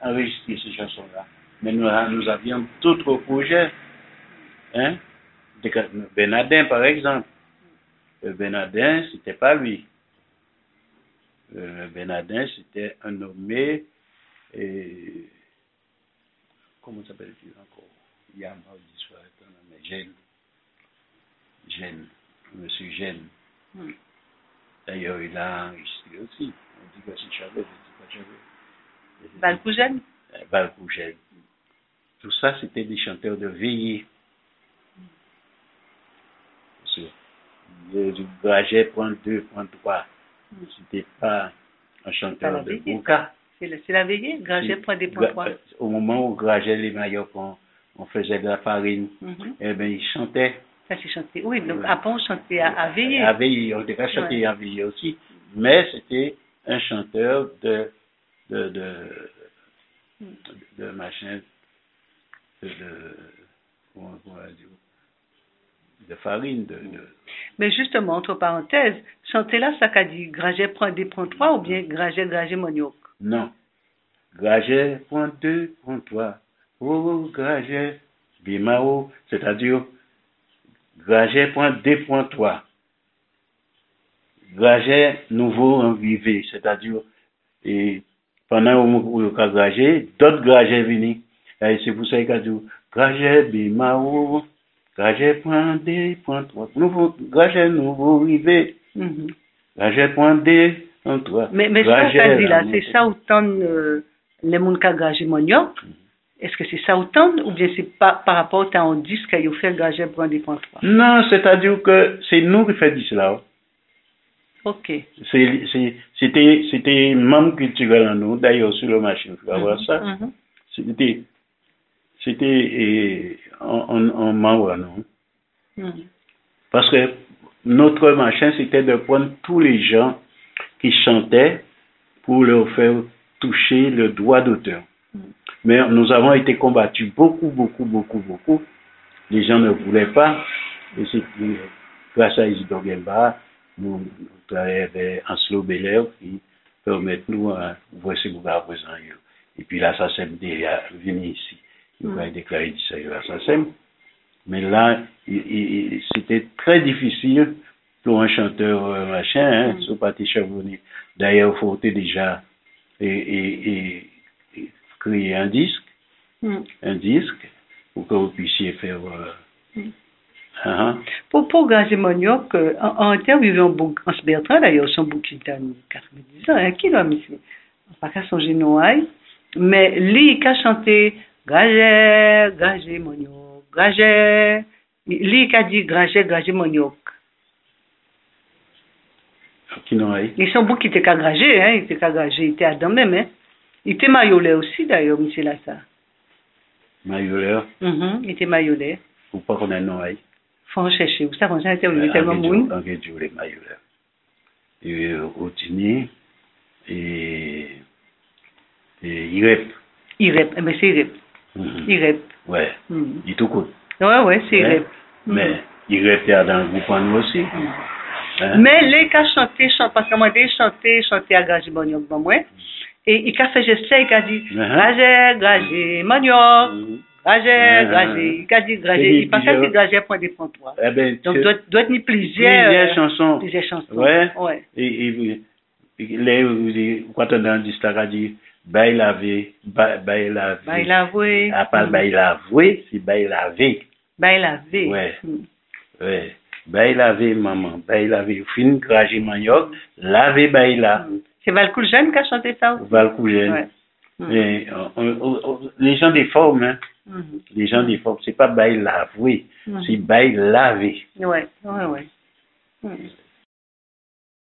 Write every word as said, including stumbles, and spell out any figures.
enregistré ces chansons-là. Mais nous, nous avions d'autres projets. Hein? Bernardin, par exemple. Le Bernardin, c'était pas lui. Le Bernardin, c'était un nommé. Et, comment s'appelle-t-il encore? Il y a un mort d'histoire, un nommé Gênes. Gênes. Monsieur Gênes. Hmm. D'ailleurs, il a enregistré aussi. On dit que c'est Chavez, je dis pas Chavez. Balcougène? Balcougène. Tout ça, c'était des chanteurs de veillée. Le Graget point deux, point trois. C'était pas un chanteur de Bouka. C'est la veillée, Graget point deux, point trois. Au moment où Graget les maillots, on, on faisait de la farine, mm-hmm. Eh bien, il chantait. Ça, c'est chanté. Oui, donc après, on chantait à, à veiller. À veiller, on devait chanter ouais. À veiller aussi. Mais c'était un chanteur de. de. de. de, de machin. de. de comment on va dire de farine. De, de... Mais justement, entre parenthèses, chanter là, ça qu'a dit Graget point deux, point trois ou bien Graget, Graget, Monioc? Non. Graget point deux, point trois. Oh, Graget, Bimao, c'est-à-dire Graget point deux, point trois. Graget nouveau envivé, c'est-à-dire et pendant où il a Graget, d'autres Graget venus. Et c'est pour ça qu'il a dit Graget, Bimao, Graget point deux, point trois. Nouveau, Graget nouveau arrivé. Mm-hmm. Graget point deux, point trois. Mais, mais ça, ça dit là, c'est ça autant euh, les gens qui ont Graget Monioc. Mm-hmm. Est-ce que c'est ça autant ou bien c'est pas par rapport à un disque qu'ils ont fait Graget point deux, point trois? Non, c'est-à-dire que c'est nous qui faisons cela. Ok. C'est, c'est, c'était, c'était membre culturel en nous, d'ailleurs sur le machine, il faut avoir mm-hmm. ça. Mm-hmm. C'était. C'était en, en membre, non? Mm. Parce que notre machin, c'était de prendre tous les gens qui chantaient pour leur faire toucher le droit d'auteur. Mm. Mais nous avons été combattus beaucoup, beaucoup, beaucoup, beaucoup. Les gens ne voulaient pas. Et c'est grâce à Isidore Guelba, nous, nous travaillons avec Anslo Belair qui permettent nous à voir ce qu'on va présent. Et puis là, ça s'est venu ici. Il va déclarer du sérieux à sa scène. Mais là, il, il, c'était très difficile pour un chanteur euh, machin, hein, mm. Sur Paty Chavonnet. D'ailleurs, il faut déjà et, et, et, et créer un disque, mm. un disque, pour que vous puissiez faire. Euh, mm. uh-huh. Pour, pour Graget Monioc, euh, en, en interviewé en Hans Bertrand, d'ailleurs, son bouquin de quatre-vingt-dix ans, hein, qui l'a mis, pas qu'à son génoï, mais lui, qui a chanté Graget, Graget Monioc, Graget. Lui qui a dit Graget, Graget Monioc. Qui non, oui. Ils sont beaucoup qui étaient qu'à Graget, hein, il était qu'à Graget, il était Adam même, hein. Il était maillolé aussi d'ailleurs, monsieur Lassa. Maillolé? Mm-hmm, il était maillolé. Ou pas qu'on a non, oui. Faut chercher, vous savez, on a interviewé tellement de monde. En fait, je voulais maillolé. Et Otini et. et Irep. Irep, mais c'est Irep. Mm-hmm. Irep. Ouais. Mm-hmm. Il tout court. Ouais, ouais, c'est Irep. Ouais. Mais mm-hmm. Irep est dans le groupe en nous aussi. Mm-hmm. Hein? Mais les cas chanter, parce que moi, j'ai chanté, chanté à Graget Monioc, bon, moi. Et il a fait geste, il a dit Graget, Graget Monioc, Graget, Graget. Il a dit Graget, il pense que Graget point deux, point trois. Eh ben, donc, doit, doit être plusieurs, plusieurs chansons. Plusieurs chansons. Ouais. Ouais. Et, et, et les, quand on a dit, ça a dit, bail lavé, bail lavé. Bail lavé. À part bail lavé, c'est bail lavé. Bail lavé. Ouais. Mm. Ouais. Bail lavé, maman. Bail lavé. Fin Graget Monioc, lavé bail là. Mm. C'est Valcougène qui a chanté ça aussi. Valcougène. Ouais. Mm. Et, on, on, on, les gens des formes, hein. Mm-hmm. Les gens des formes, c'est pas bail lavé, mm-hmm. C'est bail lavé. Ouais, ouais, ouais. Mm.